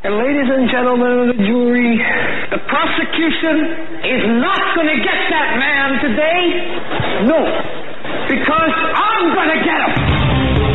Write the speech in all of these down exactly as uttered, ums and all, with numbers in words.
And ladies and gentlemen of the jury, the prosecution is not going to get that man today. No, because I'm going to get him.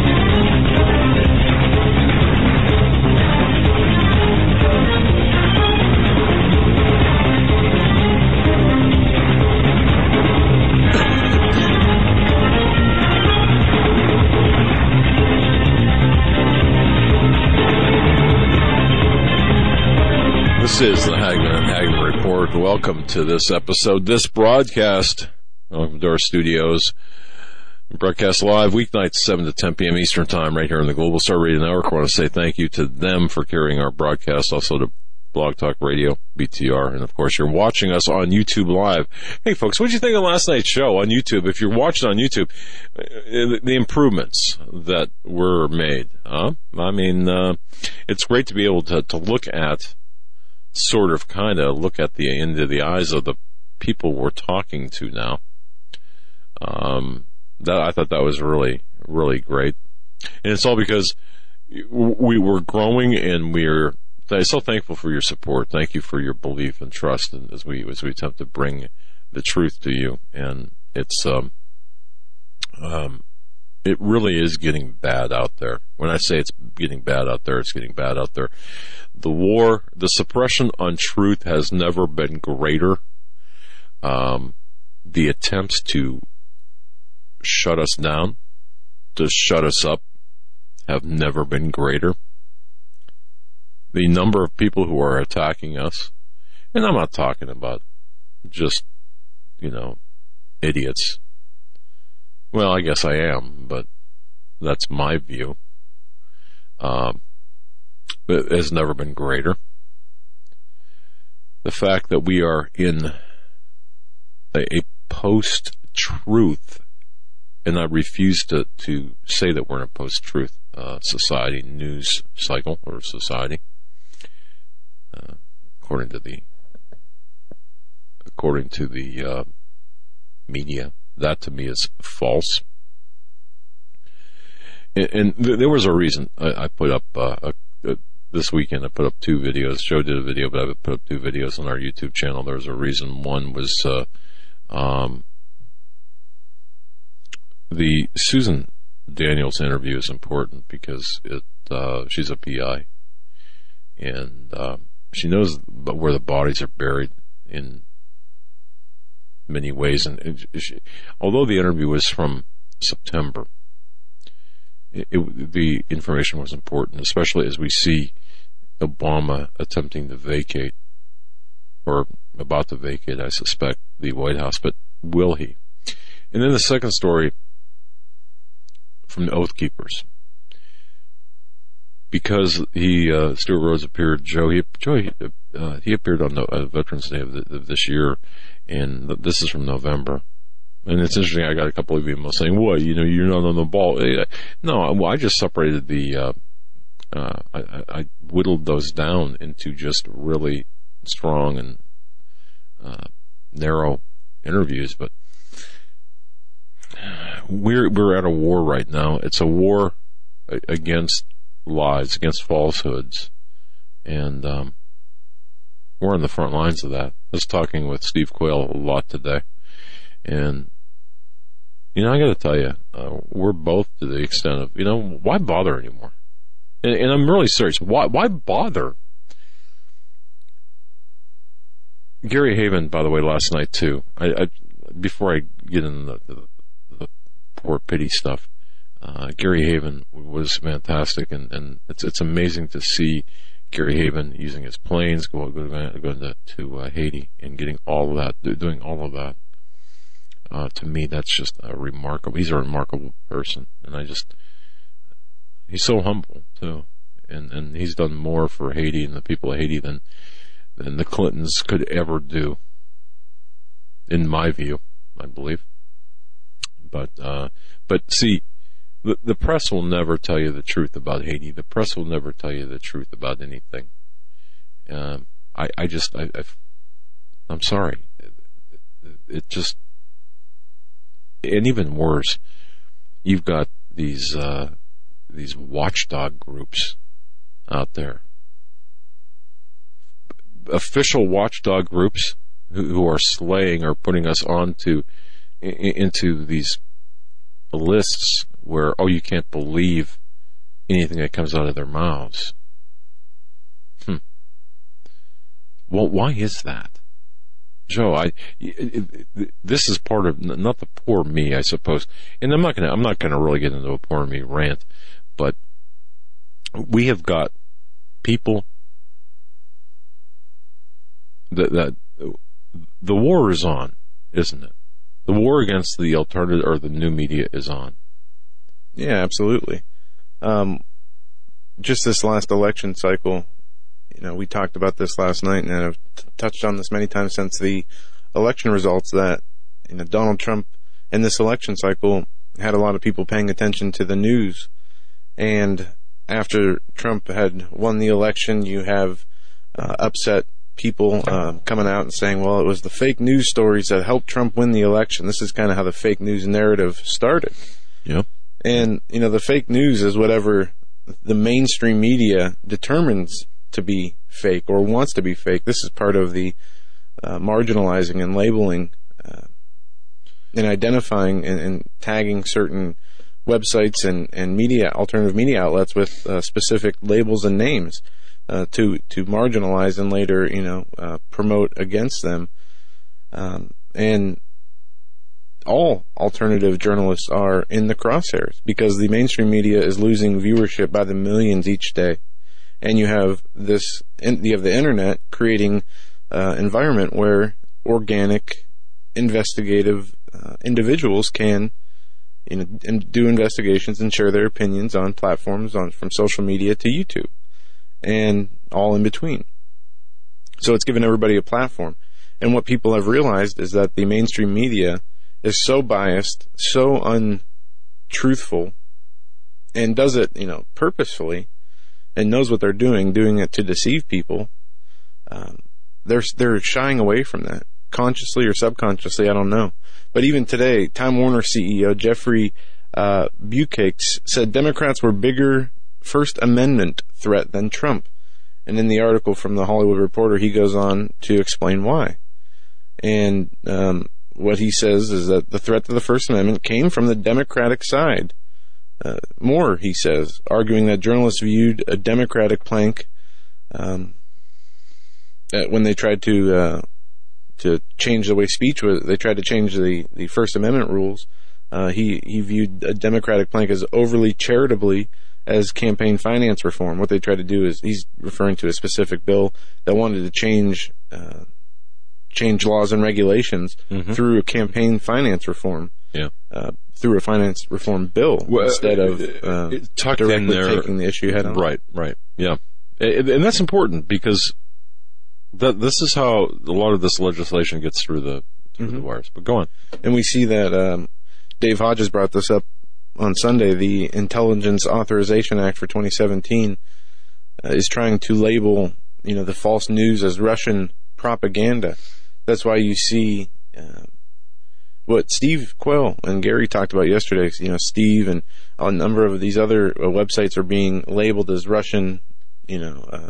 This is the Hagman and Hagman Report. Welcome to this episode, this broadcast. Welcome to our studios. We broadcast live weeknights, seven to ten p.m. Eastern Time, right here on the Global Star Radio Network. I want to say thank you to them for carrying our broadcast, also to Blog Talk Radio, B T R, and of course you're watching us on YouTube Live. Hey folks, what did you think of last night's show on YouTube? If you're watching on YouTube, the improvements that were made, huh? I mean, uh, it's great to be able to, to look at sort of kind of look at the into the eyes of the people we're talking to now. Um, that I thought that was really, really great. And it's all because we were growing and we're so thankful for your support. Thank you for your belief and trust and as we, as we attempt to bring the truth to you. And it's, um, um, it really is getting bad out there. When I say it's getting bad out there, it's getting bad out there. The war, the suppression on truth has never been greater. Um, the attempts to shut us down, to shut us up, have never been greater. The number of people who are attacking us, and I'm not talking about just, you know, idiots. Well, I guess I am, but that's my view. Um, it has never been greater. The fact that we are in a, a post-truth, and I refuse to, to say that we're in a post-truth uh, society, news cycle, or society, uh, according to the according to the uh, media. That to me is false. And, and th- there was a reason I, I put up uh, a, a, this weekend. I put up two videos. Joe did a video, but I put up two videos on our YouTube channel. There was a reason. One was uh, um, the Susan Daniels interview is important because it uh, she's a P I, and uh, she knows where the bodies are buried in many ways. And she, although the interview was from September, it, it, the information was important, especially as we see Obama attempting to vacate, or about to vacate, I suspect, the White House. But will he? And then the second story from the Oath Keepers, because he uh, Stuart Rhodes appeared. Joe, he, Joe, he, uh, he appeared on the, uh, Veterans Day of, the, of this year. And this is from November. And it's interesting, I got a couple of emails saying, what, you know, you're not on the ball. No, well, I just separated the, uh, uh, I, I whittled those down into just really strong and uh, narrow interviews. But we're, we're at a war right now. It's a war against lies, against falsehoods. And, um, we're on the front lines of that. I was talking with Steve Quayle a lot today. And, you know, I got to tell you, uh, we're both to the extent of, you know, why bother anymore? And, and I'm really serious. Why, why bother? Gary Haven, by the way, last night, too. I, I before I get into the, the, the poor pity stuff, uh, Gary Haven was fantastic. And, and it's, it's amazing to see Gary Haven using his planes, going go, go to, to uh, Haiti and getting all of that, doing all of that. Uh, to me, that's just a remarkable, he's a remarkable person. And I just, he's so humble, too. And, and he's done more for Haiti and the people of Haiti than, than the Clintons could ever do. In my view, I believe. But, uh, but see, The, the press will never tell you the truth about Haiti. The press will never tell you the truth about anything. Um, I, I just, I, I, I'm sorry. It, it, it just, and even worse, you've got these, uh, these watchdog groups out there official watchdog groups who, who are slaying or putting us onto into these lists where, oh, you can't believe anything that comes out of their mouths. Hmm. Well, why is that? Joe, I, this is part of, not the poor me, I suppose. And I'm not gonna, I'm not gonna really get into a poor me rant, but we have got people that, that, the war is on, isn't it? The war against the alternative or the new media is on. Yeah, absolutely. Um, just this last election cycle, you know, we talked about this last night, and I've t- touched on this many times since the election results, that, you know, Donald Trump in this election cycle had a lot of people paying attention to the news. And after Trump had won the election, you have uh, upset people uh, coming out and saying, well, it was the fake news stories that helped Trump win the election. This is kind of how the fake news narrative started. Yep. And, you know, the fake news is whatever the mainstream media determines to be fake or wants to be fake. This is part of the uh, marginalizing and labeling uh, and identifying and, and tagging certain websites and, and media, alternative media outlets with uh, specific labels and names uh, to to marginalize and later, you know, uh, promote against them. Um, and all alternative journalists are in the crosshairs because the mainstream media is losing viewership by the millions each day. And you have this, you have the internet creating uh, environment where organic, investigative uh, individuals can, you know, and do investigations and share their opinions on platforms on from social media to YouTube and all in between. So it's given everybody a platform. And what people have realized is that the mainstream media is so biased, so untruthful, and does it, you know, purposefully, and knows what they're doing, doing it to deceive people. Um, they're they're shying away from that, consciously or subconsciously, I don't know. But even today, Time Warner C E O Jeffrey uh, Bukakes said Democrats were bigger First Amendment threat than Trump. And in the article from the Hollywood Reporter, he goes on to explain why. And um, what he says is that the threat to the First Amendment came from the Democratic side. Uh, more, he says, arguing that journalists viewed a Democratic plank um, when they tried to uh, to change the way speech was. They tried to change the, the First Amendment rules. Uh, he he viewed a Democratic plank as overly charitably as campaign finance reform. What they tried to do is, he's referring to a specific bill that wanted to change uh, change laws and regulations mm-hmm. through a campaign finance reform. Yeah. Uh, through a finance reform bill well, instead of uh, directly in there, taking the issue head on. Right, right, yeah. And that's important because that, this is how a lot of this legislation gets through the through mm-hmm. the wires. But go on. And we see that um, Dave Hodges brought this up on Sunday. The Intelligence Authorization Act for twenty seventeen uh, is trying to label, you know, the false news as Russian propaganda. That's why you see uh, what Steve Quayle and Gary talked about yesterday. You know, Steve and a number of these other uh, websites are being labeled as Russian, you know, uh,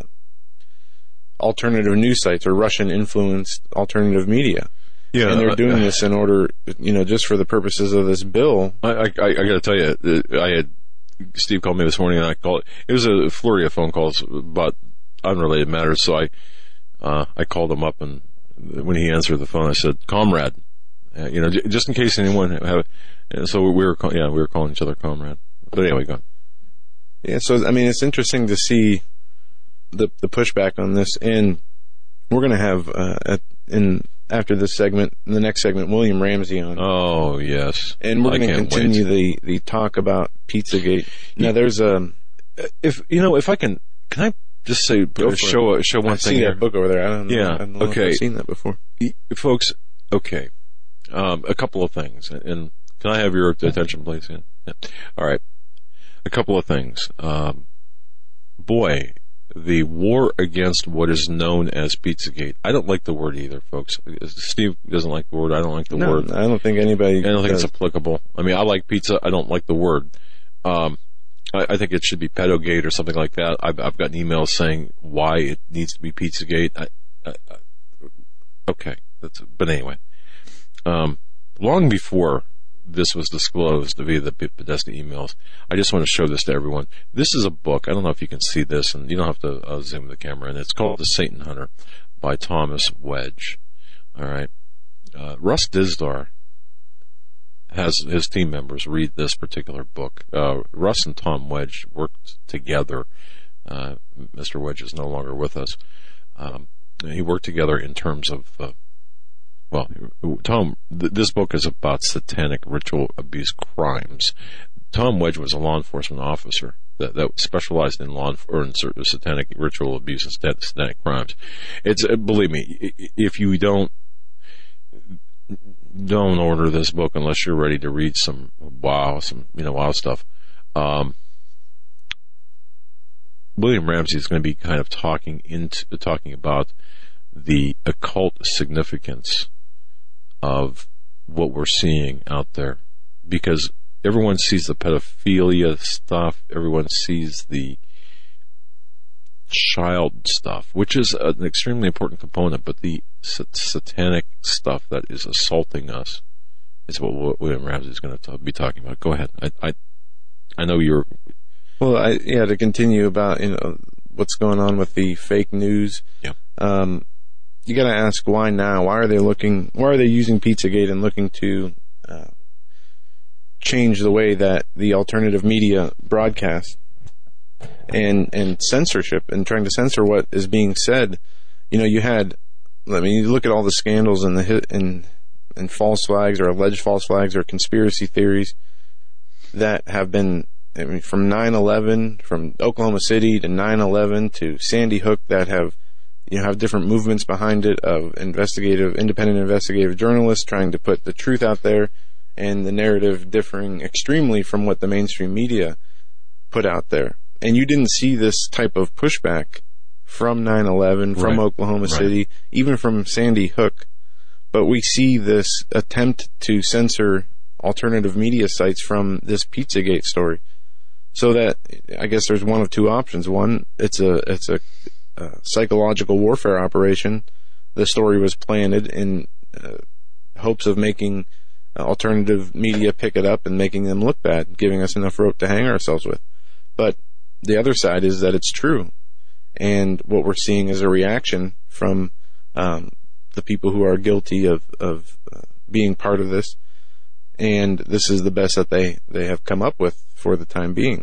alternative news sites or Russian-influenced alternative media. Yeah, and they're doing uh, this in order, you know, just for the purposes of this bill. I, I, I got to tell you, I had Steve called me this morning, and I called. It was a flurry of phone calls about unrelated matters. So I, uh, I called him up, and when he answered the phone, I said, "Comrade," uh, you know, j- just in case anyone have. So we were, call- yeah, we were calling each other comrade. But anyway, go on. Yeah, so I mean, it's interesting to see the the pushback on this, and we're going to have uh, at, in. After this segment, in the next segment, William Ramsey on. Oh, yes. And we're going to continue wait. the, the talk about Pizzagate. Now, there's a... If, you know, if I can, can I just say, Go show, a, show one I've thing seen here? that book over there. I don't know. Yeah, I don't know okay. if I've seen that before. Folks, okay. Um, a couple of things. And can I have your attention, please? Yeah. Yeah. All right. A couple of things. Um, boy... The war against what is known as Pizzagate. I don't like the word either, folks. Steve doesn't like the word. I don't like the no, word. I don't think anybody. I don't think does. it's applicable. I mean, I like pizza. I don't like the word. Um, I, I think it should be Pedogate or something like that. I've, I've gotten emails saying why it needs to be Pizzagate. I, I, Okay, that's, but anyway, um, long before this was disclosed via the Podesta emails, I just want to show this to everyone. This is a book. I don't know if you can see this, and you don't have to uh, zoom the camera in. It's called The Satan Hunter by Thomas Wedge. All right. Uh, Russ Dizdar has his team members read this particular book. Uh, Russ and Tom Wedge worked together. Uh, Mister Wedge is no longer with us. Um, he worked together in terms of, uh, well, Tom, th- this book is about satanic ritual abuse crimes. Tom Wedge was a law enforcement officer that, that specialized in law or in certain satanic ritual abuse and satanic crimes. It's, uh, believe me, if you don't, don't order this book unless you're ready to read some wow, some, you know, wow stuff. Um, William Ramsey is going to be kind of talking into, talking about the occult significance of what we're seeing out there, because everyone sees the pedophilia stuff, everyone sees the child stuff, which is an extremely important component, but the satanic stuff that is assaulting us is what William Ramsey is going to be talking about. Go ahead. I, I, I know you're. Well, I, yeah, to continue about, you know, what's going on with the fake news. Yeah. Um, you got to ask why now? Why are they looking? Why are they using Pizzagate and looking to uh, change the way that the alternative media broadcasts and and censorship and trying to censor what is being said? You know, you had. I mean, you look at all the scandals and the hit and and false flags or alleged false flags or conspiracy theories that have been. I mean, from nine eleven, from Oklahoma City to nine eleven to Sandy Hook, that have, you know, have different movements behind it of investigative, independent investigative journalists trying to put the truth out there, and the narrative differing extremely from what the mainstream media put out there. And you didn't see this type of pushback from nine eleven, from right. Oklahoma right. City, even from Sandy Hook. But we see this attempt to censor alternative media sites from this Pizzagate story. So that, I guess there's one of two options. One, it's a it's a, a psychological warfare operation. The story was planted in uh, hopes of making uh, alternative media pick it up and making them look bad, giving us enough rope to hang ourselves with. But the other side is that it's true. And what we're seeing is a reaction from um, the people who are guilty of, of uh, being part of this. And this is the best that they, they have come up with for the time being.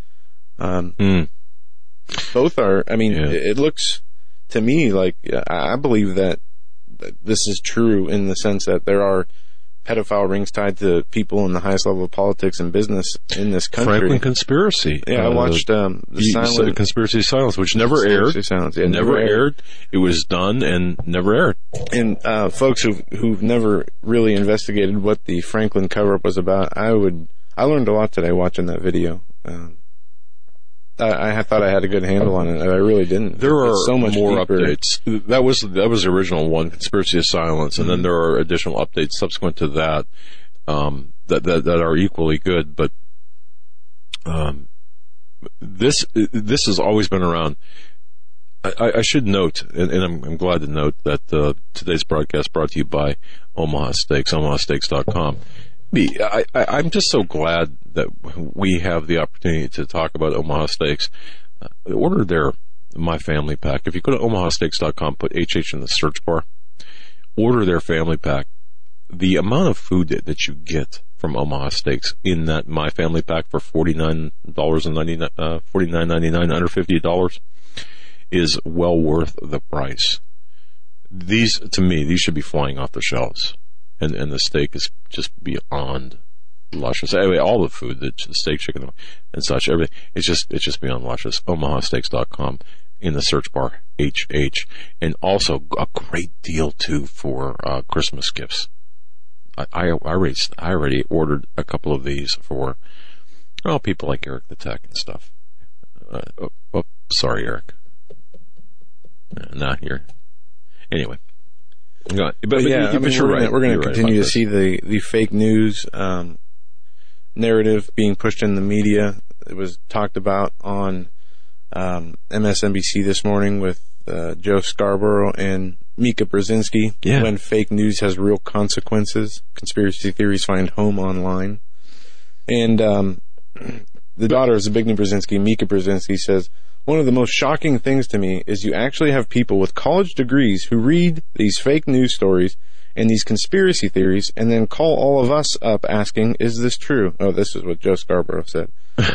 Um, mm. Both are, I mean, yeah. it, it looks to me like, I believe that, that this is true in the sense that there are pedophile rings tied to people in the highest level of politics and business in this country. Franklin Conspiracy. Yeah, uh, I watched um, the Silent Conspiracy Silence, which never aired. Silence. Yeah, it never, never aired. aired. It was done and never aired. And uh, folks who've, who've never really investigated what the Franklin cover-up was about, I would. I learned a lot today watching that video. Um, I, I thought I had a good handle on it. I really didn't. There are so much more deeper. updates. That was that was the original one, Conspiracy of Silence, and mm-hmm. then there are additional updates subsequent to that, um, that, that that are equally good. But um, this this has always been around. I, I should note, and, and I'm, I'm glad to note that uh, today's broadcast brought to you by Omaha Steaks, omaha steaks dot com. I, I, I'm just so glad that we have the opportunity to talk about Omaha Steaks. Uh, order their My Family Pack. If you go to omaha steaks dot com, put H H in the search bar, order their Family Pack. The amount of food that, that you get from Omaha Steaks in that My Family Pack for forty-nine ninety-nine, uh, forty-nine ninety-nine, under fifty dollars is well worth the price. These, to me, these should be flying off the shelves. And and the steak is just beyond luscious. Anyway, all the food, the steak, chicken, and such, everything, it's just it's just beyond luscious. omaha steaks dot com in the search bar, H H. And also a great deal, too, for uh, Christmas gifts. I, I, I, already, I already ordered a couple of these for, well, people like Eric the Tech and stuff. Uh, oh, oh, sorry, Eric. Uh, not here. Anyway. But, but, but yeah, but, I mean, you're we're right. Gonna, we're going you're to right continue to this. see the, the fake news um, narrative being pushed in the media. It was talked about on um, M S N B C this morning with uh, Joe Scarborough and Mika Brzezinski. Yeah. When fake news has real consequences, conspiracy theories find home online. And um, the daughter of Zbigniew Brzezinski, Mika Brzezinski, says, one of the most shocking things to me is you actually have people with college degrees who read these fake news stories and these conspiracy theories and then call all of us up asking, is this true? Oh, this is what Joe Scarborough said.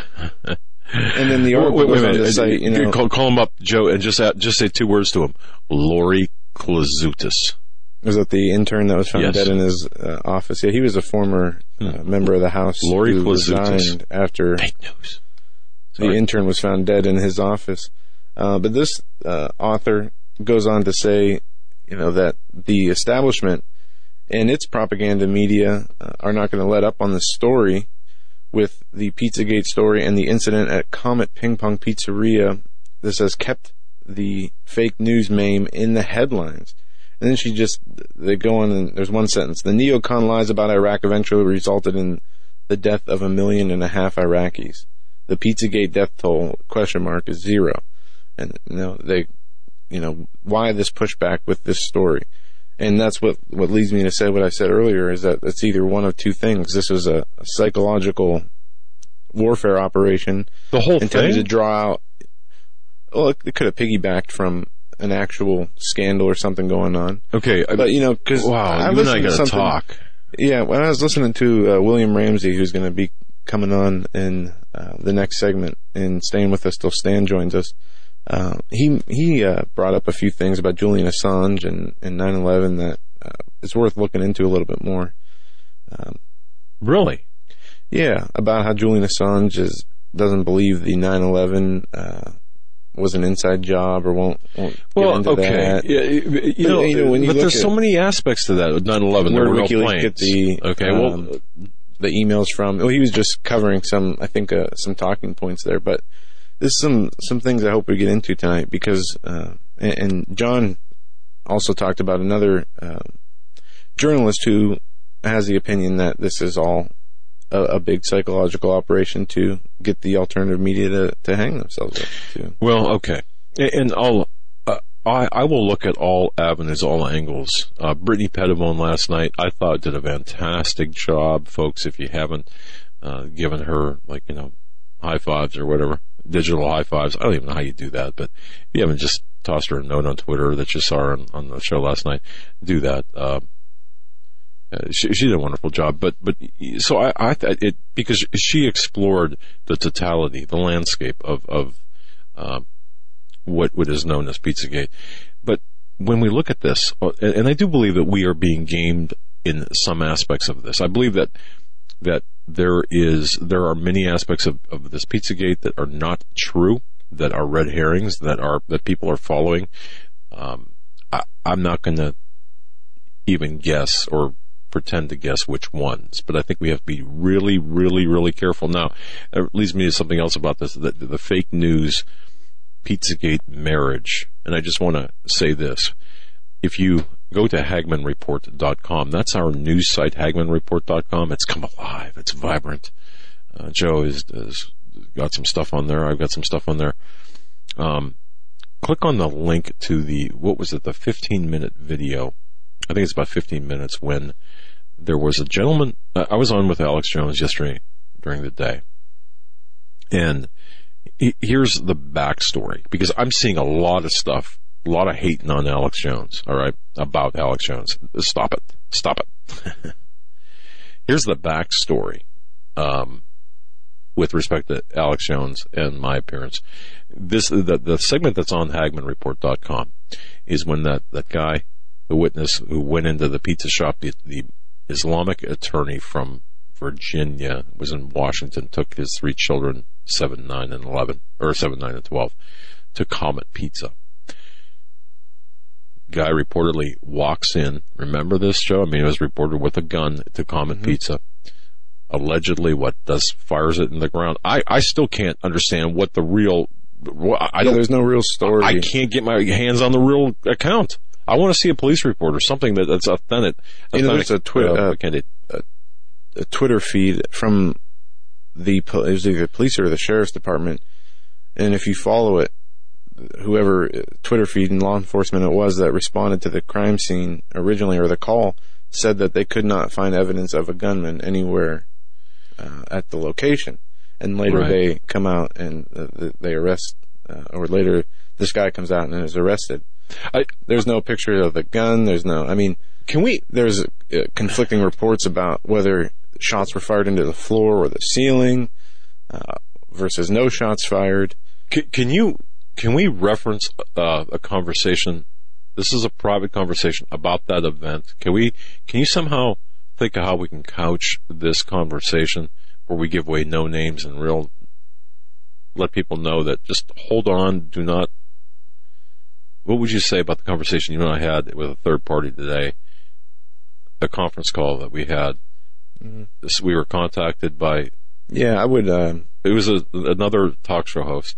And then the article wait, wait, goes wait, on to wait. say, you know, call, call him up, Joe, and just add, just say two words to him. Lori Klazutis. was that the intern that was found Yes. dead in his uh, office? Yeah, he was a former uh, member of the House Lori who Klazutis. resigned after Fake news. the Sorry. intern was found dead in his office. Uh, but this uh, author goes on to say, you know, that the establishment and its propaganda media uh, are not going to let up on the story with the Pizzagate story and the incident at Comet Ping Pong Pizzeria. This has kept the fake news meme in the headlines. And then she just, they go on and there's one sentence. The neocon lies about Iraq eventually resulted in the death of a million and a half Iraqis. The Pizzagate death toll, question mark, is zero. And, you know, they, you know, why this pushback with this story? And that's what, what leads me to say what I said earlier, is that it's either one of two things. This was a, a psychological warfare operation. The whole intended thing? to draw out, well, it, it could have piggybacked from an actual scandal or something going on. Okay. I, But, you know, because wow, I you and I listened to got to something- talk. Yeah, when I was listening to uh, William Ramsey, who's going to be coming on in uh, the next segment and staying with us till Stan joins us, uh, he he uh, brought up a few things about Julian Assange and, and nine eleven that uh, is worth looking into a little bit more. Um, Really? yeah, about how Julian Assange is, doesn't believe the nine eleven uh, was an inside job or won't, won't Well, get into okay. that. Yeah, you, But, know, you know, when you but look there's at so many aspects to that with nine eleven. There Where were no WikiLeaks planes. get the okay, um, well, the emails from. Well, he was just covering some, I think, uh, some talking points there. But there's some some things I hope we get into tonight because, uh, and, and John also talked about another uh, journalist who has the opinion that this is all a, a big psychological operation to get the alternative media to, to hang themselves up to. well, okay. And, and I'll, uh, I, I will look at all avenues, all angles. Uh, Brittany Pettibone last night, I thought did a fantastic job, folks. If you haven't uh, given her, like, you know, high fives or whatever, digital high fives, I don't even know how you do that, but if you haven't just tossed her a note on Twitter that you saw her on, on the show last night, do that. Uh, Uh, she, she did a wonderful job, but but so I, I it because she explored the totality, the landscape of of uh, what what is known as Pizzagate. But when we look at this, and, and I do believe that we are being gamed in some aspects of this. I believe that that there is there are many aspects of, of this Pizzagate that are not true, that are red herrings, that are that people are following. Um, I, I'm not going to even guess or pretend to guess which ones, but I think we have to be really, really, really careful. Now, it leads me to something else about this, the, the fake news Pizzagate marriage. And I just want to say this. If you go to Hagman Report dot com, that's our news site, Hagman Report dot com. It's come alive. It's vibrant. Uh, Joe has, has got some stuff on there. I've got some stuff on there. Um, click on the link to the, what was it, the fifteen minute video. I think it's about fifteen minutes when there was a gentleman. Uh, I was on with Alex Jones yesterday during the day. And he, here's the backstory, because I'm seeing a lot of stuff, a lot of hating on Alex Jones, all right, about Alex Jones. Stop it. Stop it. Here's the backstory um, with respect to Alex Jones and my appearance. This the, the segment that's on Hagman Report dot com is when that, that guy, the witness who went into the pizza shop, the, the Islamic attorney from Virginia, was in Washington, took his three children, seven, nine, and eleven, or seven, nine, and twelve, to Comet Pizza. Guy reportedly walks in. Remember this, Joe? I mean, it was reported with a gun to Comet mm-hmm. Pizza. Allegedly, what does fires it in the ground? I, I still can't understand what the real. I yeah, don't. There's no real story. I can't get my hands on the real account. I want to see a police report or something that, that's authentic. You know, there's a Twitter uh, uh, a, a Twitter feed from the it was either the police or the sheriff's department, and if you follow it, whoever Twitter feed and law enforcement it was that responded to the crime scene originally, or the call, said that they could not find evidence of a gunman anywhere uh, at the location. And later Right. they come out and uh, they arrest, uh, or later this guy comes out and is arrested. I, There's no picture of the gun. There's no, I mean, can we, there's uh, conflicting reports about whether shots were fired into the floor or the ceiling, uh, versus no shots fired. can, can you, can we reference uh, a conversation? This is a private conversation about that event. Can we, can you somehow think of how we can couch this conversation where we give away no names and real, let people know that just hold on, do not, what would you say about the conversation you and I had with a third party today? A conference call that we had. Mm-hmm. This, we were contacted by. Yeah, I would. Uh, it was a, another talk show host.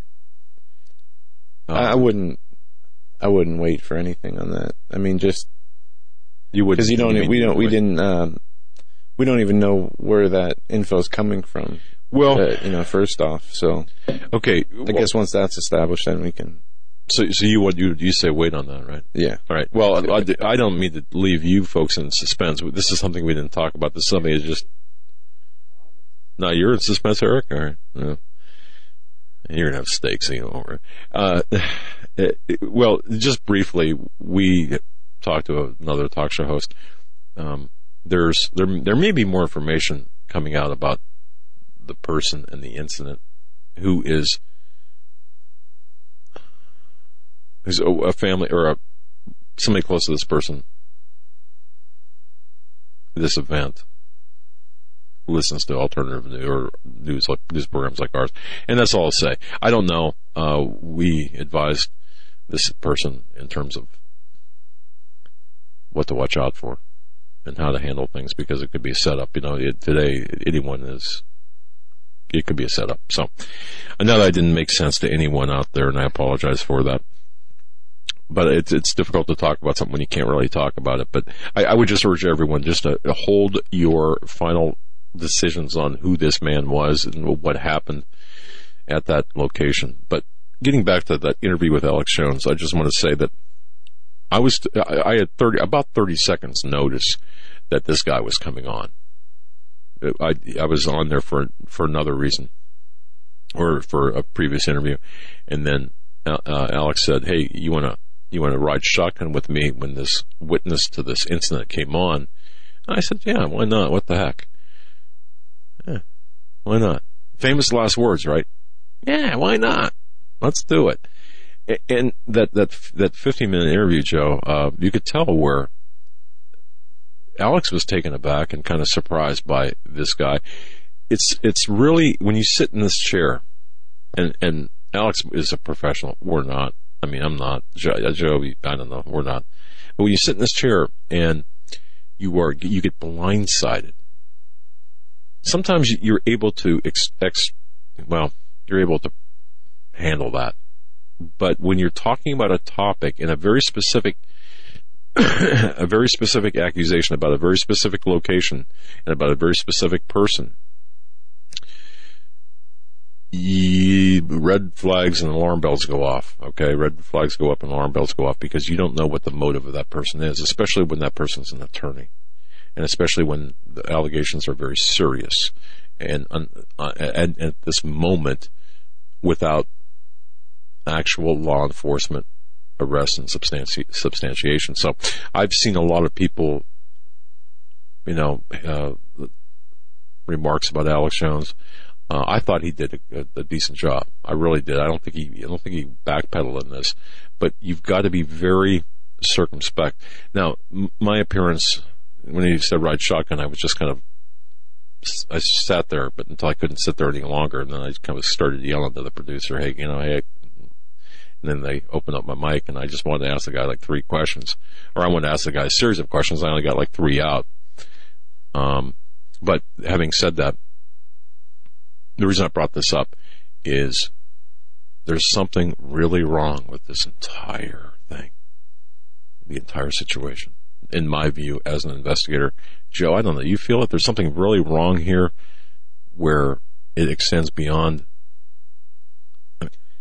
Um, I, I wouldn't. I wouldn't wait for anything on that. I mean, just you would because you don't. We don't. We didn't. Um, we don't even know where that info's coming from. Well, uh, you know, first off, so okay. I well, guess once that's established, then we can. So, so you what you you say wait on that, right? Yeah. All right. Well, I, I don't mean to leave you folks in suspense. This is something we didn't talk about. This is something that just. No, you're in suspense, Eric. All right. Yeah. You're gonna have steaks, you know. Uh, well, just briefly, we talked to another talk show host. Um, there's there there may be more information coming out about the person and the incident who is. Who's a family or a somebody close to this person, this event, listens to alternative news or news like news programs like ours, and that's all I'll say. I don't know. Uh, we advised this person in terms of what to watch out for and how to handle things because it could be a setup. You know, it, today anyone is. It could be a setup. So I know that didn't make sense to anyone out there, and I apologize for that. But it's it's difficult to talk about something when you can't really talk about it. But I, I would just urge everyone just to hold your final decisions on who this man was and what happened at that location. But getting back to that interview with Alex Jones, I just want to say that I was I had thirty about thirty seconds notice that this guy was coming on. I I was on there for for another reason, or for a previous interview, and then uh, Alex said, "Hey, you want to." You want to ride shotgun with me when this witness to this incident came on? And I said, yeah, why not? What the heck? Yeah, why not? Famous last words, right? Yeah, why not? Let's do it. And that that that fifteen minute interview, Joe, uh, you could tell where Alex was taken aback and kind of surprised by this guy. It's it's really when you sit in this chair, and and Alex is a professional. We're not. I mean, I'm not. Joe, Joe, I don't know. We're not. But when you sit in this chair and you are, you get blindsided. Sometimes you're able to ex, ex, well, you're able to handle that. But when you're talking about a topic in a very specific, a very specific accusation about a very specific location and about a very specific person, red flags and alarm bells go off, okay? Red flags go up and alarm bells go off because you don't know what the motive of that person is, especially when that person's an attorney, and especially when the allegations are very serious. And, uh, and at this moment, without actual law enforcement arrest and substanti- substantiation. So I've seen a lot of people, you know, uh, remarks about Alex Jones. Uh, I thought he did a, a decent job. I really did. I don't think he. I don't think he backpedaled in this. But you've got to be very circumspect. Now, m- my appearance when he said ride shotgun, I was just kind of. I sat there, but until I couldn't sit there any longer, and then I kind of started yelling to the producer, "Hey, you know, hey." And then they opened up my mic, and I just wanted to ask the guy like three questions, or I wanted to ask the guy a series of questions. I only got like three out. Um, but having said that. The reason I brought this up is there's something really wrong with this entire thing, the entire situation, in my view, as an investigator. Joe, I don't know. You feel that there's something really wrong here where it extends beyond,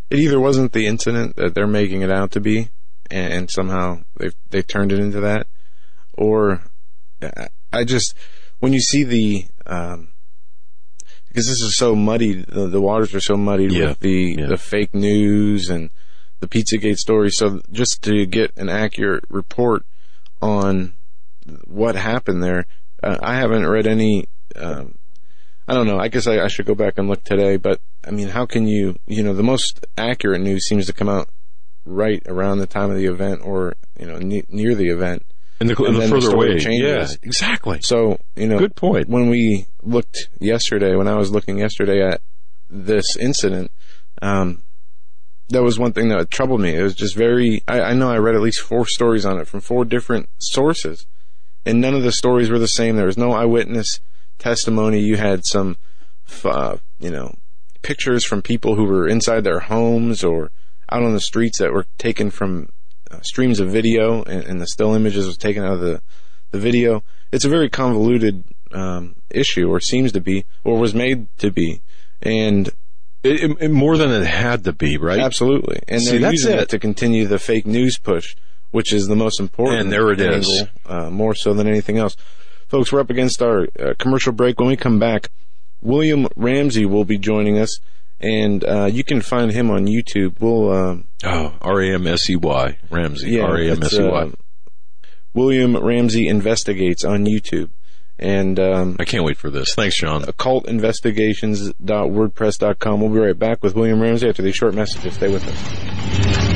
it either wasn't the incident that they're making it out to be, and, and somehow they've, they've turned it into that, or I just, when you see the, um, because this is so muddied, the, the waters are so muddied yeah. with the, yeah. the fake news and the Pizzagate story. So just to get an accurate report on what happened there, uh, I haven't read any, um, I don't know, I guess I, I should go back and look today, but I mean, how can you, you know, the most accurate news seems to come out right around the time of the event, or, you know, ne- near the event. And the, and the then further the story away. changes. Yeah, exactly. So, you know, good point. When we looked yesterday, when I was looking yesterday at this incident, um, that was one thing that troubled me. It was just very, I, I know I read at least four stories on it from four different sources, and none of the stories were the same. There was no eyewitness testimony. You had some, uh, you know, pictures from people who were inside their homes or out on the streets that were taken from Uh, streams of video, and, and the still images was taken out of the, the video. It's a very convoluted um, issue, or seems to be, or was made to be, and it, it, it, more than it had to be, right? Absolutely. And See, they're that's using it. it to continue the fake news push, which is the most important. And there it angle, is. Uh, more so than anything else. Folks, we're up against our uh, commercial break. When we come back, William Ramsey will be joining us. And uh, you can find him on YouTube. We'll um, oh R A M S E Y Ramsey. Yeah, R A M S E Y. Uh, William Ramsey Investigates on YouTube, and um, I can't wait for this. Thanks, Sean. occult investigations dot wordpress dot com. We'll be right back with William Ramsey after these short messages. Stay with us.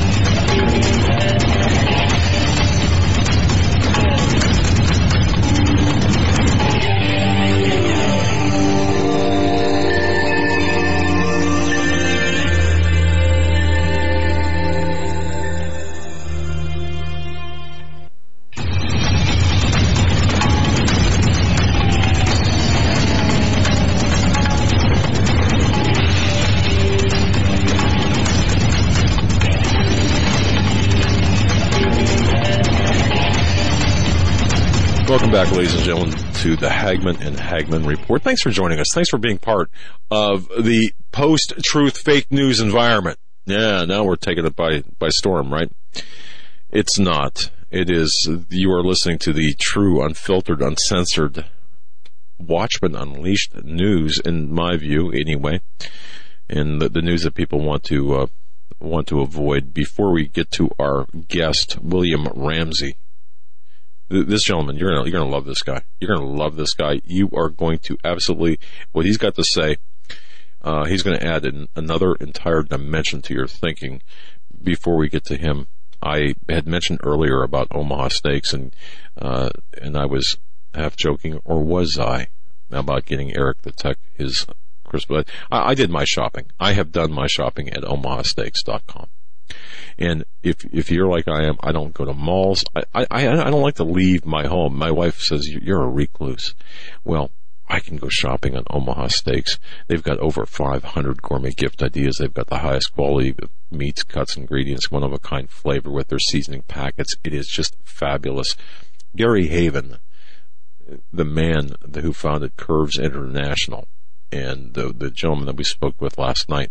Welcome back, ladies and gentlemen, to the Hagman and Hagman Report. Thanks for joining us. Thanks for being part of the post-truth fake news environment. Yeah, now we're taking it by, by storm, right? It's not. It is, you are listening to the true, unfiltered, uncensored Watchmen Unleashed news, in my view, anyway, and the, the news that people want to uh, want to avoid. Before we get to our guest, William Ramsey, this gentleman, you're gonna you're gonna love this guy. You're gonna love this guy. You are going to absolutely, what he's got to say, uh, he's going to add an, another entire dimension to your thinking. Before we get to him, I had mentioned earlier about Omaha Steaks, and uh, and I was half joking, or was I, about getting Eric the Tech his Christmas. I, I did my shopping. I have done my shopping at omaha steaks dot com. And if if you're like I am, I don't go to malls. I, I, I don't like to leave my home. My wife says, you're a recluse. Well, I can go shopping on Omaha Steaks. They've got over five hundred gourmet gift ideas. They've got the highest quality meats, cuts, ingredients, one-of-a-kind flavor with their seasoning packets. It is just fabulous. Gary Haven, the man who founded Curves International, and the, the gentleman that we spoke with last night,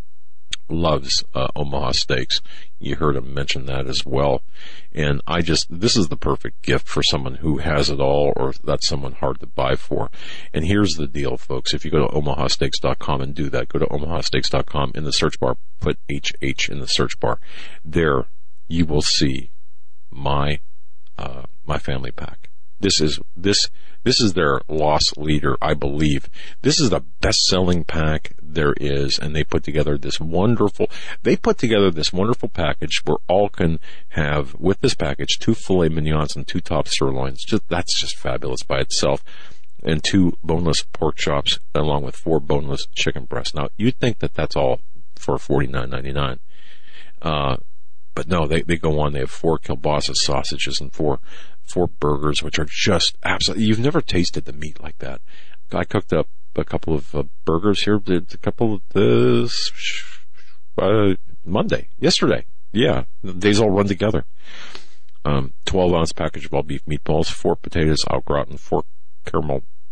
loves uh, Omaha Steaks. You heard him mention that as well. And I just, this is the perfect gift for someone who has it all, or that's someone hard to buy for. And here's the deal, folks. If you go to omaha steaks dot com and do that, go to omaha steaks dot com, in the search bar, put H H in the search bar. There you will see my uh, my family pack. This is this this is their loss leader, I believe. This is the best-selling pack there is, and they put together this wonderful. They put together this wonderful package where all can have, with this package, two filet mignons and two top sirloins. Just that's just fabulous by itself, and two boneless pork chops, along with four boneless chicken breasts. Now you'd think that that's all for forty-nine ninety-nine. Uh, But no, they, they go on. They have four kielbasa sausages and four four burgers, which are just absolutely. You've never tasted the meat like that. I cooked up a couple of uh, burgers here, did a couple of this uh, Monday, yesterday. Yeah, the days all run together. Um, twelve ounce package of all beef meatballs, four potatoes au gratin, four caramel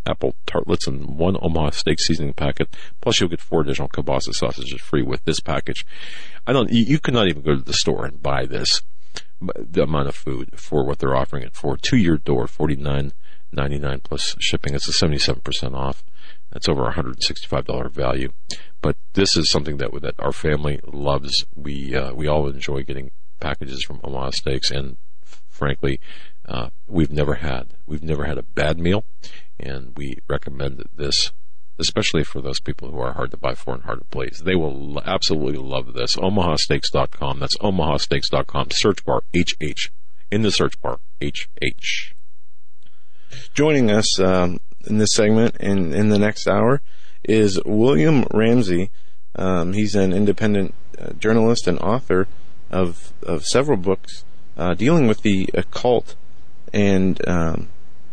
apple tartlets and one Omaha steak seasoning packet. Plus, you'll get four additional kielbasa sausages free with this package. I don't. You, you could not even go to the store and buy this, the amount of food for what they're offering it for. To your door, forty-nine ninety-nine plus shipping. It's a seventy-seven percent off. That's over one hundred sixty-five dollars value. But this is something that that our family loves. We uh, we all enjoy getting packages from Omaha Steaks, and frankly, uh, we've never had we've never had a bad meal, and we recommend this, especially for those people who are hard to buy for and hard to please. They will absolutely love this. Omaha Steaks dot com. That's Omaha Steaks dot com. Search bar H H. In the search bar, H H. Joining us um, in this segment and in the next hour is William Ramsey. Um, he's an independent uh, journalist and author of of several books uh, dealing with the occult and um,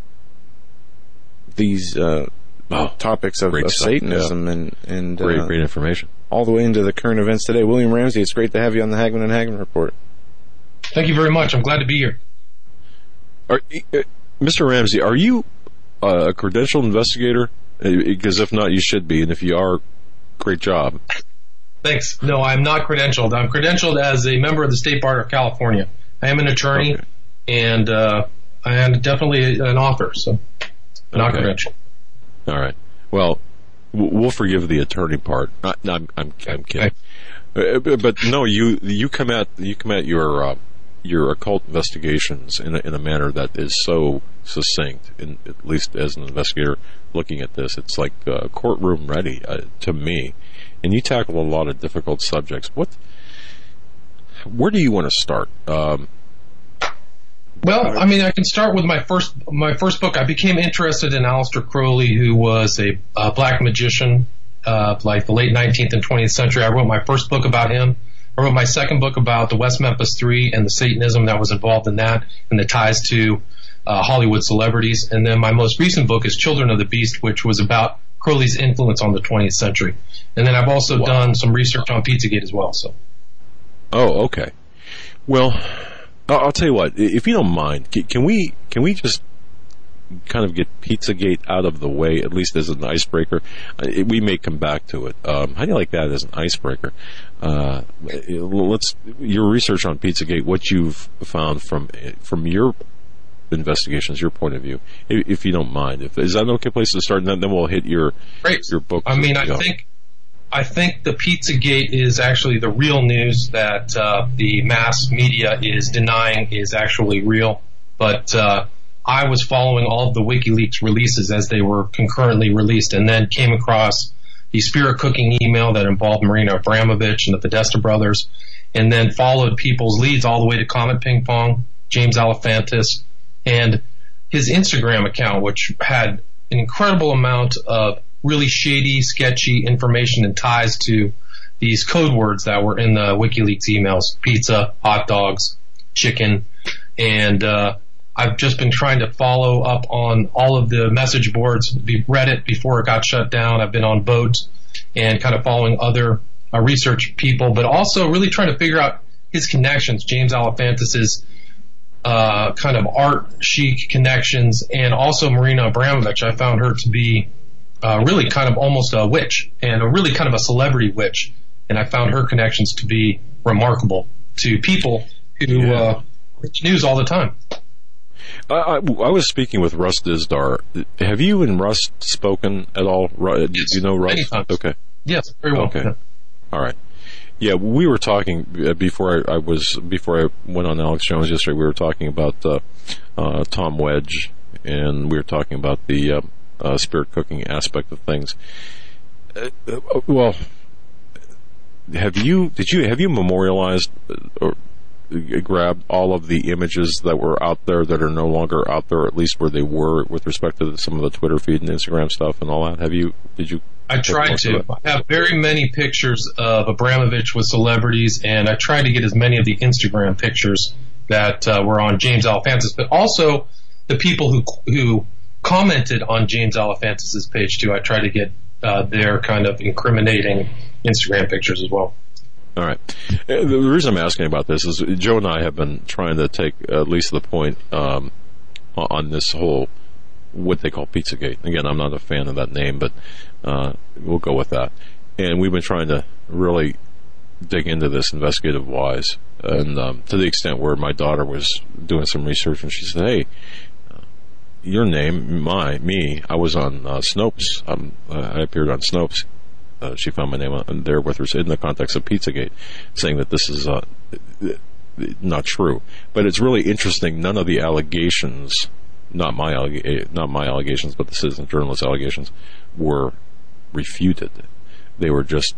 these uh, oh, topics of, of Satanism yeah. and and great, uh, great information all the way into the current events today. William Ramsey, it's great to have you on the Hagmann and Hagmann Report. Thank you very much. I'm glad to be here. Are, uh, Mister Ramsey, are you uh, a credentialed investigator? Because if not, you should be, and if you are, great job. Thanks. No, I'm not credentialed. I'm credentialed as a member of the State Bar of California. I am an attorney, okay. and uh, I am definitely an author, so not okay. credentialed. All right. Well, we'll forgive the attorney part. I, I'm, I'm, I'm kidding. Okay. But no, you you come at you come at your uh, your occult investigations in a, in a manner that is so succinct. In, at least as an investigator looking at this, it's like uh, courtroom ready uh, to me. And you tackle a lot of difficult subjects. What? Where do you want to start? Um, well, I mean, I can start with my first my first book. I became interested in Aleister Crowley, who was a, a black magician, uh, like the late nineteenth and twentieth century. I wrote my first book about him. I wrote my second book about the West Memphis Three and the Satanism that was involved in that, and the ties to uh, Hollywood celebrities. And then my most recent book is Children of the Beast, which was about Crowley's influence on the twentieth century. And then I've also wow. done some research on Pizzagate as well. So. Oh, okay. Well, I'll tell you what. If you don't mind, can we can we just kind of get Pizzagate out of the way, at least as an icebreaker? We may come back to it. Um, how do you like that as an icebreaker? Uh, let's your research on Pizzagate, what you've found from from your investigations, your point of view, if you don't mind. If is that an okay place to start? And then, then we'll hit your Great. your book. I mean, I go. think I think the Pizzagate is actually the real news that uh, the mass media is denying is actually real. But uh, I was following all of the WikiLeaks releases as they were concurrently released, and then came across the Spirit Cooking email that involved Marina Abramovich and the Podesta brothers, and then followed people's leads all the way to Comet Ping Pong, James Alefantis, and his Instagram account, which had an incredible amount of really shady, sketchy information and ties to these code words that were in the WikiLeaks emails: pizza, hot dogs, chicken. And uh, I've just been trying to follow up on all of the message boards, Reddit before it got shut down. I've been on Boat and kind of following other uh, research people, but also really trying to figure out his connections, James Alefantis's uh, kind of art chic connections, and also Marina Abramovich. I found her to be uh, really kind of almost a witch, and a really kind of a celebrity witch. And I found her connections to be remarkable to people who yeah. uh, reach news all the time. I, I, I was speaking with Russ Dizdar. Have you and Russ spoken at all? Do yes, you know Russ? Many times. Okay. Yes, very well. Okay. All right. Yeah, we were talking before I, I was before I went on Alex Jones yesterday. We were talking about uh, uh, Tom Wedge, and we were talking about the uh, uh, spirit cooking aspect of things. Uh, well, have you? Did you? Have you memorialized or grabbed all of the images that were out there that are no longer out there, or at least where they were, with respect to some of the Twitter feed and Instagram stuff and all that? Have you? Did you? I tried to. I have very many pictures of Abramovich with celebrities, and I tried to get as many of the Instagram pictures that uh, were on James Alefantis, but also the people who who commented on James Alefantis's page too. I tried to get uh, their kind of incriminating Instagram pictures as well. All right. The reason I'm asking about this is Joe and I have been trying to take at least the point um, on this whole what they call Pizzagate. Again, I'm not a fan of that name, but uh, we'll go with that. And we've been trying to really dig into this investigative-wise, and um, to the extent where my daughter was doing some research, and she said, hey, uh, your name, my, me, I was on uh, Snopes. Um, uh, I appeared on Snopes. Uh, she found my name on, there with her in the context of Pizzagate, saying that this is uh, not true. But it's really interesting. None of the allegations, not my alleg- not my allegations, but the citizen journalist allegations, were refuted. They were just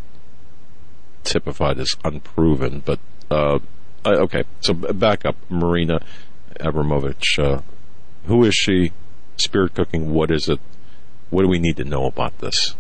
typified as unproven. But uh, I, okay, so back up. Marina Abramovich. Uh, who is she? Spirit cooking. What is it? What do we need to know about this?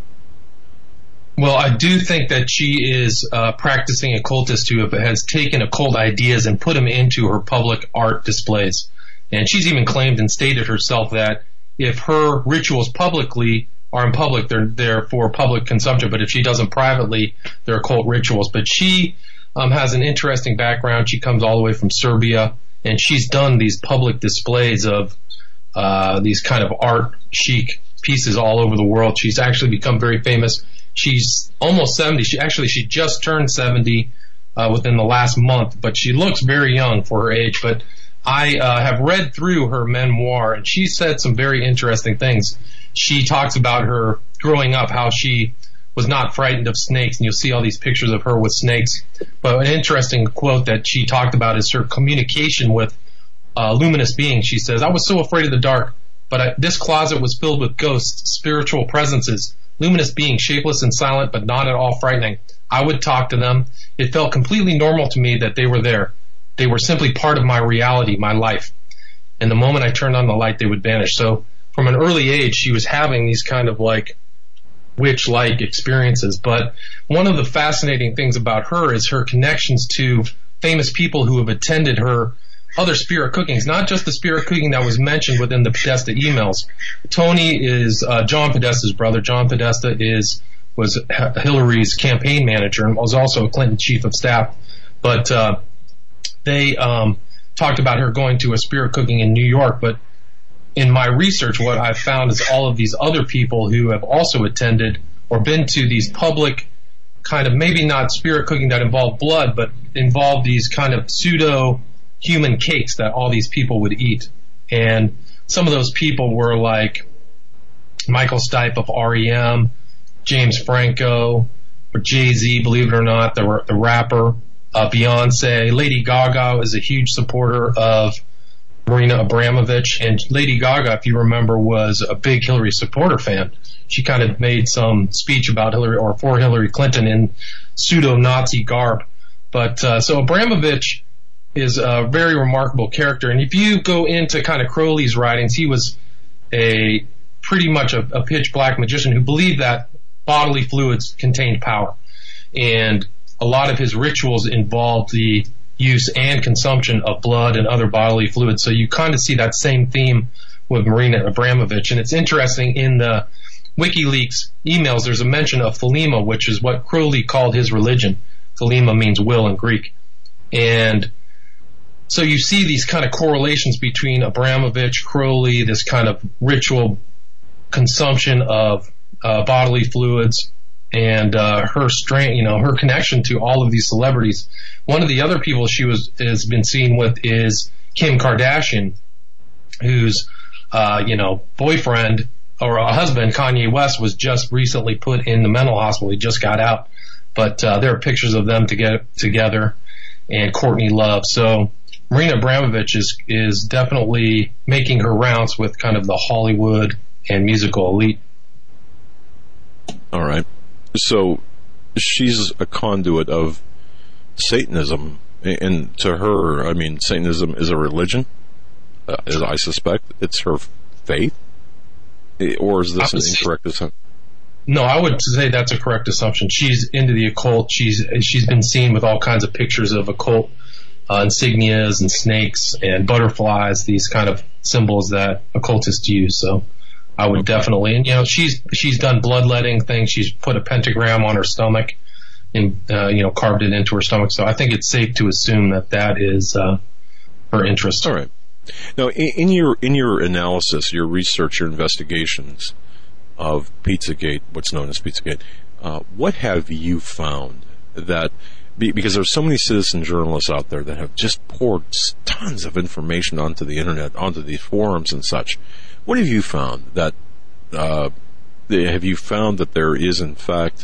Well, I do think that she is uh, practicing occultist who has taken occult ideas and put them into her public art displays. And she's even claimed and stated herself that if her rituals publicly are in public, they're, they're for public consumption. But if she does them privately, they're occult rituals. But she um, has an interesting background. She comes all the way from Serbia, and she's done these public displays of uh, these kind of art chic pieces all over the world. She's actually become very famous. She's almost seventy. She actually she just turned seventy uh, within the last month, but she looks very young for her age. But I uh, have read through her memoir, and she said some very interesting things. She talks about her growing up, how she was not frightened of snakes, and you'll see all these pictures of her with snakes. But an interesting quote that she talked about is her communication with uh, luminous beings. She says, "I was so afraid of the dark, but I, this closet was filled with ghosts, spiritual presences, luminous beings, shapeless and silent, but not at all frightening. I would talk to them. It felt completely normal to me that they were there. They were simply part of my reality, my life. And the moment I turned on the light, they would vanish." So from an early age, she was having these kind of like witch-like experiences. But one of the fascinating things about her is her connections to famous people who have attended her other spirit cookings, not just the spirit cooking that was mentioned within the Podesta emails. Tony is uh, John Podesta's brother. John Podesta is was H- Hillary's campaign manager and was also a Clinton chief of staff. But uh, they um, talked about her going to a spirit cooking in New York. But in my research, what I've found is all of these other people who have also attended or been to these public kind of, maybe not spirit cooking that involved blood, but involved these kind of pseudo human cakes that all these people would eat. And some of those people were like Michael Stipe of R E M, James Franco, or Jay-Z, believe it or not, the, the rapper, uh, Beyonce. Lady Gaga is a huge supporter of Marina Abramovich. And Lady Gaga, if you remember, was a big Hillary supporter fan. She kind of made some speech about Hillary or for Hillary Clinton in pseudo-Nazi garb. But uh, so Abramovich is a very remarkable character. And if you go into kind of Crowley's writings, he was a pretty much a, a pitch black magician who believed that bodily fluids contained power. And a lot of his rituals involved the use and consumption of blood and other bodily fluids. So you kind of see that same theme with Marina Abramovich. And it's interesting, in the WikiLeaks emails, there's a mention of Thelema, which is what Crowley called his religion. Thelema means will in Greek. And so you see these kind of correlations between Abramovich, Crowley, this kind of ritual consumption of uh, bodily fluids, and uh, her strength, you know, her connection to all of these celebrities. One of the other people she was has been seen with is Kim Kardashian, whose uh, you know boyfriend or a husband, Kanye West, was just recently put in the mental hospital. He just got out, but uh, there are pictures of them to get together, and Courtney Love. So Marina Abramovich is is definitely making her rounds with kind of the Hollywood and musical elite. All right. So she's a conduit of Satanism, and to her, I mean, Satanism is a religion, uh, as I suspect. It's her faith? Or is this an incorrect assumption? No, I would say that's a correct assumption. She's into the occult. She's she's been seen with all kinds of pictures of occult uh, insignias and snakes and butterflies, these kind of symbols that occultists use. So I would okay. definitely, and you know, she's she's done bloodletting things. She's put a pentagram on her stomach and uh, you know carved it into her stomach. So I think it's safe to assume that that is uh, her interest. All right. Now, in, in your in your analysis, your research, your investigations of Pizzagate, what's known as Pizzagate, uh, what have you found that, because there's so many citizen journalists out there that have just poured tons of information onto the internet, onto these forums and such. What have you found that, uh, have you found that there is in fact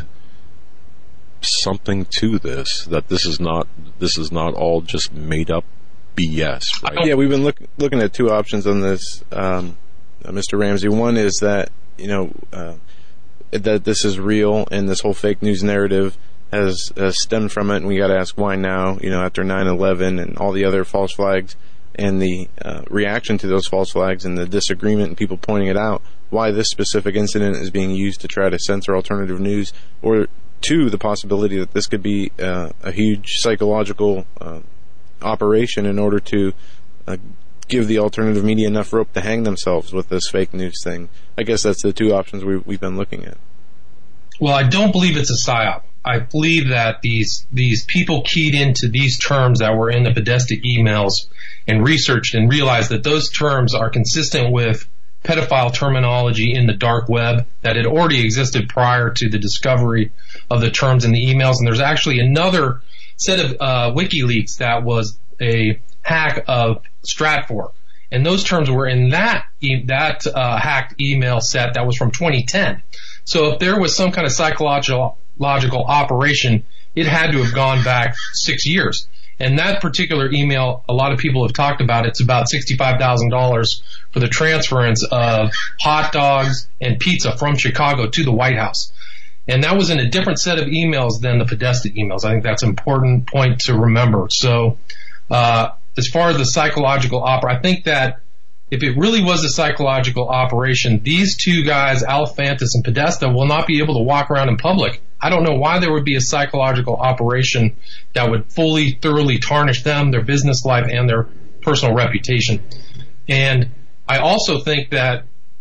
something to this, that this is not, this is not all just made up B S, right? Yeah, we've been look, looking at two options on this, um, uh, Mister Ramsey. One is that, you know, uh, that this is real and this whole fake news narrative has uh, stemmed from it, and we got to ask why now, you know, after nine eleven and all the other false flags and the uh, reaction to those false flags and the disagreement and people pointing it out, why this specific incident is being used to try to censor alternative news, or two, the possibility that this could be uh, a huge psychological uh, operation in order to uh, give the alternative media enough rope to hang themselves with this fake news thing. I guess that's the two options we, we've been looking at. Well, I don't believe it's a psyop. I believe that these these people keyed into these terms that were in the Podesta emails and researched and realized that those terms are consistent with pedophile terminology in the dark web that had already existed prior to the discovery of the terms in the emails. And there's actually another set of uh, WikiLeaks that was a hack of Stratfor, and those terms were in that e- that uh, hacked email set that was from twenty ten. So if there was some kind of psychological logical operation, it had to have gone back six years. And that particular email, a lot of people have talked about. It's about sixty-five thousand dollars for the transference of hot dogs and pizza from Chicago to the White House. And that was in a different set of emails than the Podesta emails. I think that's an important point to remember. So uh, as far as the psychological opera, I think that if it really was a psychological operation, these two guys, Alefantis and Podesta, will not be able to walk around in public. I don't know why there would be a psychological operation that would fully, thoroughly tarnish them, their business life, and their personal reputation. And I also think that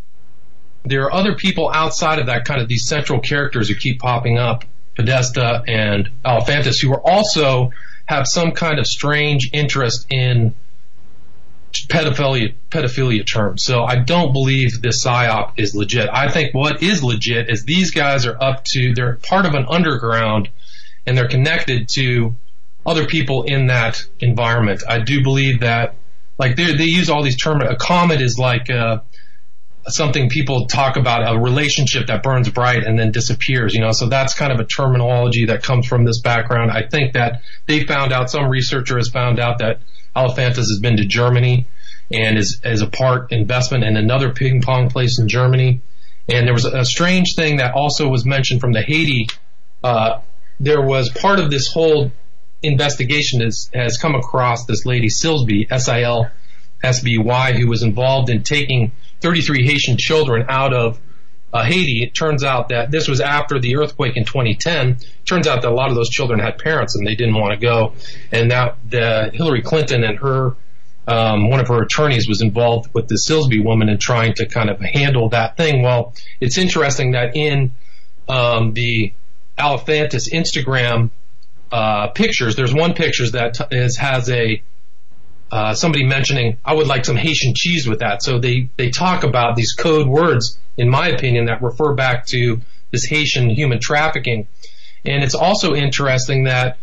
there are other people outside of that, kind of these central characters who keep popping up, Podesta and Alefantis, who are also have some kind of strange interest in pedophilia, pedophilia terms. So I don't believe this psyop is legit. I think what is legit is these guys are up to, they're part of an underground, and they're connected to other people in that environment. I do believe that, like, they they use all these terms. A comet is like uh, something people talk about, a relationship that burns bright and then disappears, you know. So that's kind of a terminology that comes from this background. I think that they found out, some researcher has found out that Alefantis has been to Germany and is, is a part investment in another ping pong place in Germany. And there was a strange thing that also was mentioned from the Haiti. Uh, there was part of this whole investigation is, has come across this lady Silsby, S I L S B Y, who was involved in taking thirty-three Haitian children out of uh, Haiti. It turns out that this was after the earthquake in twenty ten. Turns out that a lot of those children had parents and they didn't want to go. And that the Hillary Clinton and her, um, one of her attorneys was involved with the Silsby woman in trying to kind of handle that thing. Well, it's interesting that in um, the Alefantis Instagram uh, pictures, there's one picture that t- is, has a uh, somebody mentioning, I would like some Haitian cheese with that. So they, they talk about these code words, in my opinion, that refer back to this Haitian human trafficking. And it's also interesting that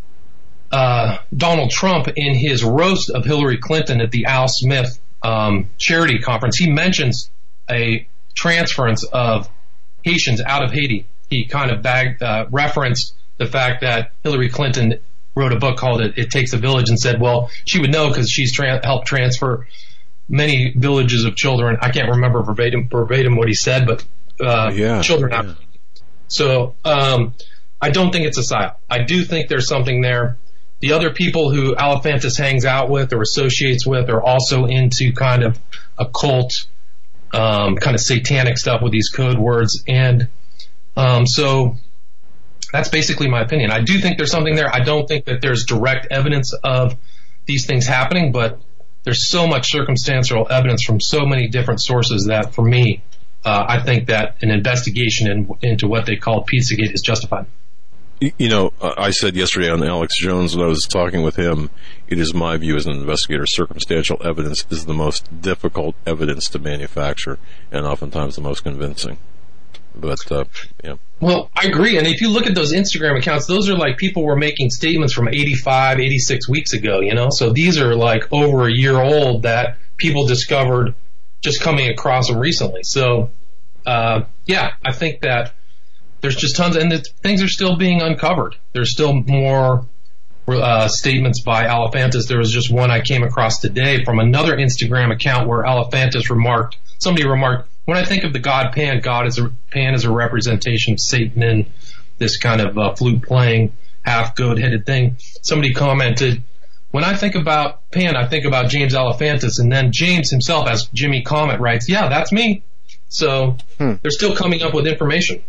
uh, Donald Trump, in his roast of Hillary Clinton at the Al Smith um, charity conference, he mentions a transference of Haitians out of Haiti. He kind of bagged, uh, referenced the fact that Hillary Clinton wrote a book called It, It Takes a Village, and said, well, she would know because she's tra- helped transfer many villages of children. I can't remember verbatim, verbatim what he said, but uh, yeah, children yeah. out. So um, I don't think it's a psyop. I do think there's something there. The other people who Alefantis hangs out with or associates with are also into kind of occult, um, kind of satanic stuff with these code words. And um, so that's basically my opinion. I do think there's something there. I don't think that there's direct evidence of these things happening, but there's so much circumstantial evidence from so many different sources that, for me, uh, I think that an investigation in, into what they call Pizzagate is justified. You know, I said yesterday on Alex Jones when I was talking with him, it is my view as an investigator, circumstantial evidence is the most difficult evidence to manufacture and oftentimes the most convincing. But, uh, yeah. Well, I agree. And if you look at those Instagram accounts, those are like people were making statements from eighty-five, eighty-six weeks ago, you know? So these are like over a year old that people discovered just coming across them recently. So, uh, yeah, I think that there's just tons, and the, things are still being uncovered. There's still more uh, statements by Alephantis. There was just one I came across today from another Instagram account where Alephantis remarked, somebody remarked, when I think of the god Pan, God is a, Pan is a representation of Satan and this kind of uh, flute-playing, half-goat-headed thing. Somebody commented, when I think about Pan, I think about James Alephantis, and then James himself, as Jimmy Comet writes, yeah, that's me. So hmm. they're still coming up with information.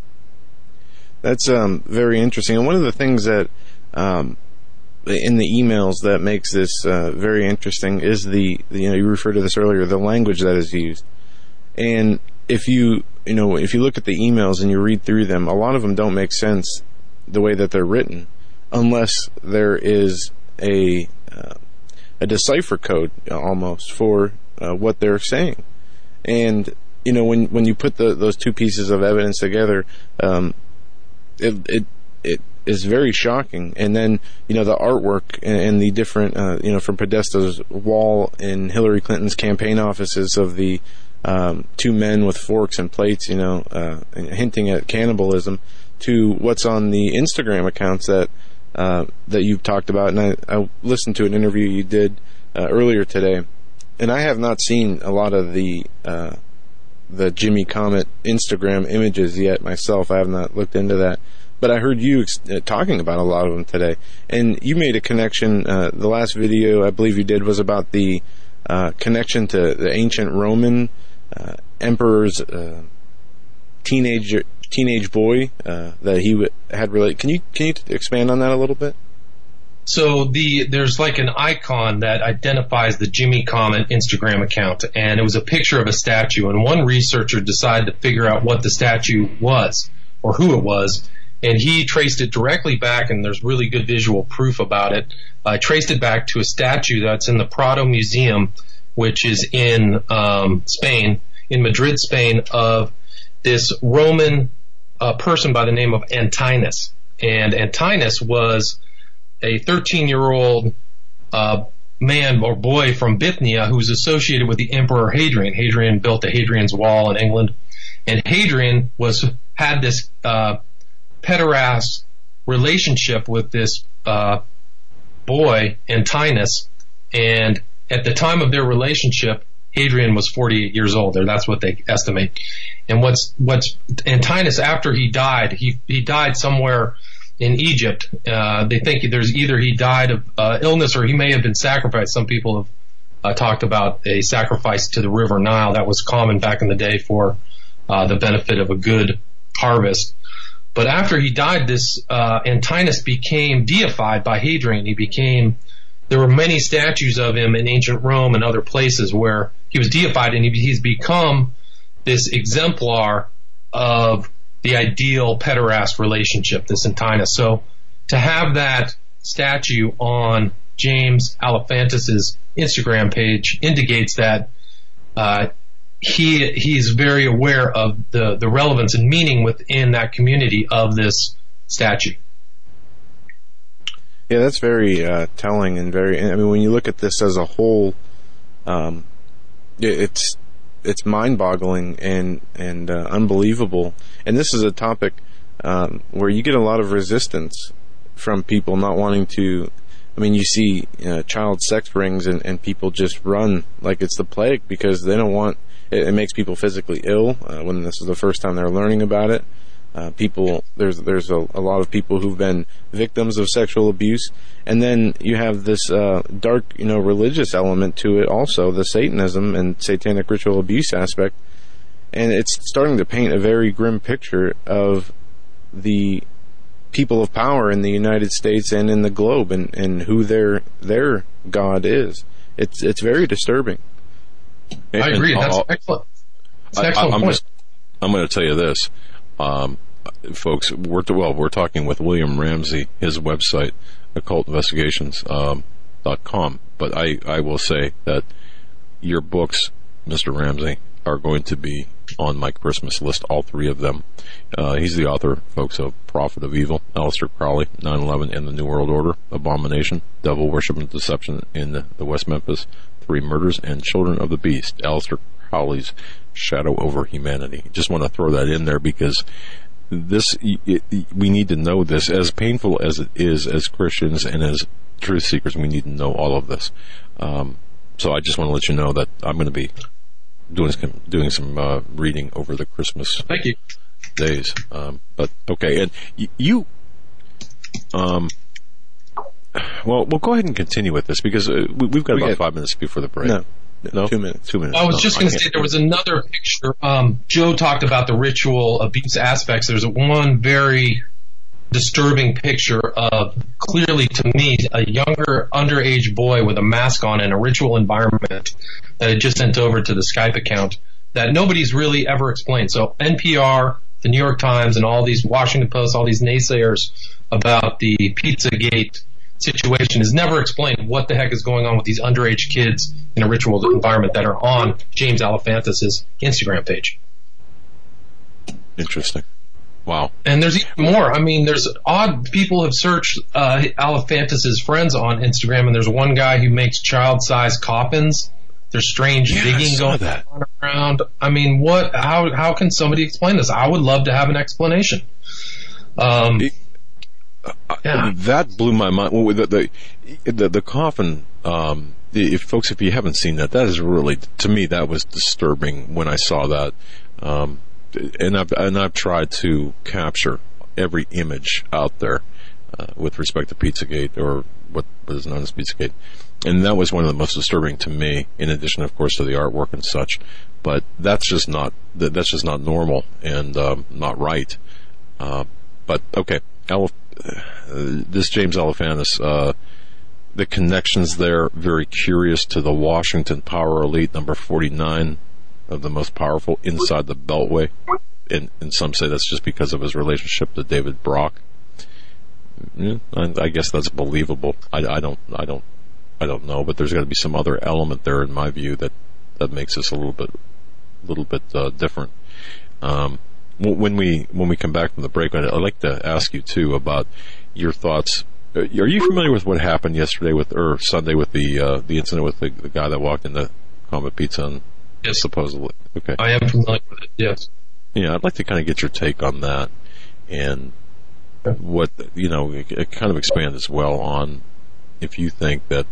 That's um, very interesting. And one of the things that um, in the emails that makes this uh, very interesting is the, the, you know, you referred to this earlier, the language that is used. And if you, you know, if you look at the emails and you read through them, a lot of them don't make sense the way that they're written unless there is a uh, a decipher code almost for uh, what they're saying. And, you know, when when you put the, those two pieces of evidence together, um, It, it it is very shocking. And then, you know, the artwork and, and the different, uh, you know, from Podesta's wall in Hillary Clinton's campaign offices of the um, two men with forks and plates, you know, uh, hinting at cannibalism, to what's on the Instagram accounts that uh, that you've talked about. And I, I listened to an interview you did uh, earlier today, and I have not seen a lot of the uh, the Jimmy Comet Instagram images yet myself. I have not looked into that. But I heard you ex- uh, talking about a lot of them today. And you made a connection. Uh, the last video I believe you did was about the uh, connection to the ancient Roman uh, emperor's uh, teenage teenage boy uh, that he w- had related. Can you can you expand on that a little bit? So the there's like an icon that identifies the Jimmy Comet Instagram account, and it was a picture of a statue. And one researcher decided to figure out what the statue was or who it was, and he traced it directly back. And there's really good visual proof about it. I uh, traced it back to a statue that's in the Prado Museum, which is in um, Spain, in Madrid, Spain, of this Roman uh, person by the name of Antinous. And Antinous was a thirteen-year-old uh, man or boy from Bithynia who was associated with the Emperor Hadrian. Hadrian built the Hadrian's Wall in England, and Hadrian was had this uh, pederast relationship with this uh, boy Antinous, and at the time of their relationship, Hadrian was forty-eight years old, or that's what they estimate. And what's what's Antinous, after he died, he he died somewhere in Egypt. Uh, they think there's either he died of uh, illness or he may have been sacrificed. Some people have uh, talked about a sacrifice to the River Nile. That was common back in the day for uh, the benefit of a good harvest. But after he died, this uh, Antinous became deified by Hadrian. He became, there were many statues of him in ancient Rome and other places where he was deified, and he, he's become this exemplar of the ideal pederast relationship, this Antinous. So to have that statue on James Alephantis' Instagram page indicates that uh, he he's very aware of the, the relevance and meaning within that community of this statue. Yeah, that's very uh, telling and very. I mean, when you look at this as a whole, um, it's it's mind-boggling and and uh, unbelievable. And this is a topic um, where you get a lot of resistance from people not wanting to. I mean, you see uh, child sex rings, and, and people just run like it's the plague because they don't want. It, it makes people physically ill uh, when this is the first time they're learning about it. Uh, people, there's there's a, a lot of people who've been victims of sexual abuse, and then you have this uh, dark, you know, religious element to it also, the Satanism and satanic ritual abuse aspect, and it's starting to paint a very grim picture of the people of power in the United States and in the globe, and, and who their their God is. It's it's very disturbing. I agree. That's excellent. That's an excellent I, I'm point. Just, I'm going to tell you this. Um, folks, we're well, we're talking with William Ramsey, his website, occult investigations dot com. But I, I will say that your books, Mister Ramsey, are going to be on my Christmas list, all three of them. Uh, he's the author, folks, of Prophet of Evil, Aleister Crowley, nine eleven and the New World Order, Abomination, Devil Worship and Deception in the, the West Memphis, Three Murders, and Children of the Beast, Aleister Crowley's Shadow over Humanity. Just want to throw that in there because this, it, it, we need to know this. As painful as it is as Christians and as truth seekers, we need to know all of this. Um, so I just want to let you know that I'm going to be doing some, doing some uh, reading over the Christmas Thank you. days. Um, but okay, and y- you, um, well, we'll go ahead and continue with this because uh, we, we've got We about get- five minutes before the break. No, No? two minutes. Two minutes. I was No, just going to can't say do there it. was another picture. Um, Joe talked about the ritual abuse aspects. There's one very disturbing picture of, clearly to me, a younger underage boy with a mask on in a ritual environment that I just sent over to the Skype account that nobody's really ever explained. So N P R, the New York Times, and all these Washington Post, all these naysayers about the Pizzagate situation has never explained what the heck is going on with these underage kids in a ritual environment that are on James Alefantis' Instagram page. Interesting. Wow. And there's even more. I mean, there's odd people have searched uh, Alefantis' friends on Instagram, and there's one guy who makes child-sized coffins. There's strange Yeah, I digging saw going that. on around. I mean, what? How? How can somebody explain this? I would love to have an explanation. Um, yeah. That blew my mind. Well, the, the, the, the coffin, um, the, if folks, if you haven't seen that, that is really, to me, that was disturbing when I saw that. Um, and I've, and I've tried to capture every image out there, uh, with respect to Pizzagate, or what was known as Pizzagate. And that was one of the most disturbing to me, in addition, of course, to the artwork and such. But that's just not, that's just not normal and, um, not right. Uh, but okay. Alef- uh, this James Alefantis, uh, the connections there, very curious to the Washington power elite, number forty-nine of the most powerful inside the Beltway. And, and some say that's just because of his relationship to David Brock. Yeah, I, I guess that's believable. I, I don't, I don't, I don't know, but there's got to be some other element there, in my view, that, that makes this a little bit, little bit uh, different. Um, When we when we come back from the break, I'd like to ask you too about your thoughts. Are you familiar with what happened yesterday with or Sunday with the uh, the incident with the, the guy that walked into Comet Pizza and Yes. supposedly? Okay, I am familiar with it. Yes. yeah, I'd like to kind of get your take on that and what you know, it, it kind of expand as well on if you think that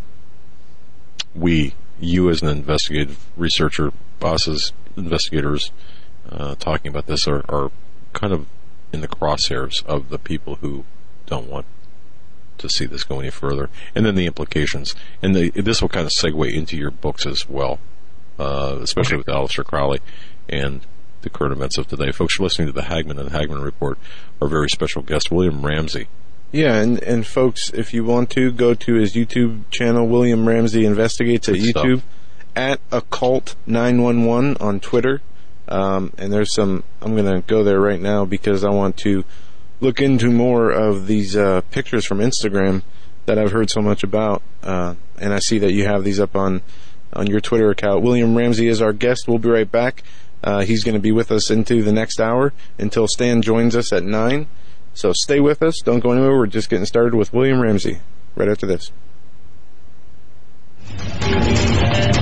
we, you as an investigative researcher, bosses, investigators. Uh, talking about this are, are kind of in the crosshairs of the people who don't want to see this go any further, and then the implications. And the, this will kind of segue into your books as well, uh, especially with Aleister Crowley and the current events of today. Folks, you're listening to the Hagmann and Hagmann Report. Our very special guest, William Ramsey. Yeah, and, and folks, if you want to, go to his YouTube channel, William Ramsey Investigates at Good YouTube, stuff. at occult nine one one on Twitter. Um, and there's some, I'm going to go there right now because I want to look into more of these uh, pictures from Instagram that I've heard so much about. Uh, and I see that you have these up on, on your Twitter account. William Ramsey is our guest. We'll be right back. Uh, he's going to be with us into the next hour until Stan joins us at nine. So stay with us. Don't go anywhere. We're just getting started with William Ramsey right after this.